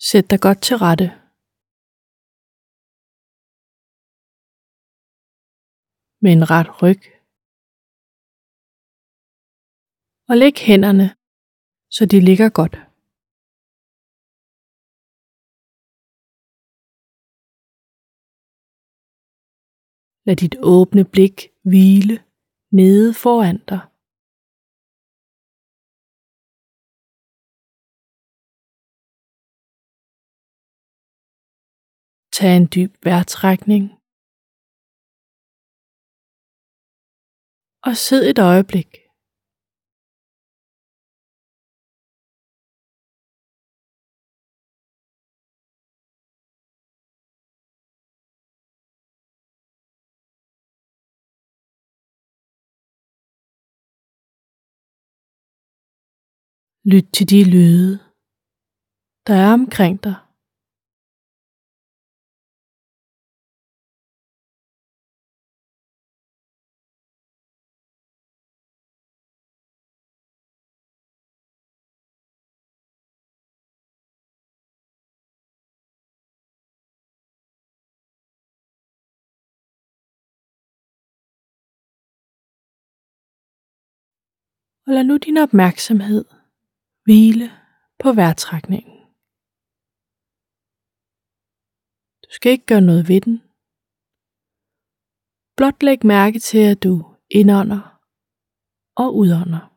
Sæt dig godt til rette. Med en ret ryg. Og læg hænderne, så de ligger godt. Lad dit åbne blik hvile nede foran dig. Tag en dyb vejrtrækning. Og sid et øjeblik. Lyt til de lyde, der er omkring dig. Og lad nu din opmærksomhed hvile på vejrtrækningen. Du skal ikke gøre noget ved den. Blot læg mærke til, at du indånder og udånder.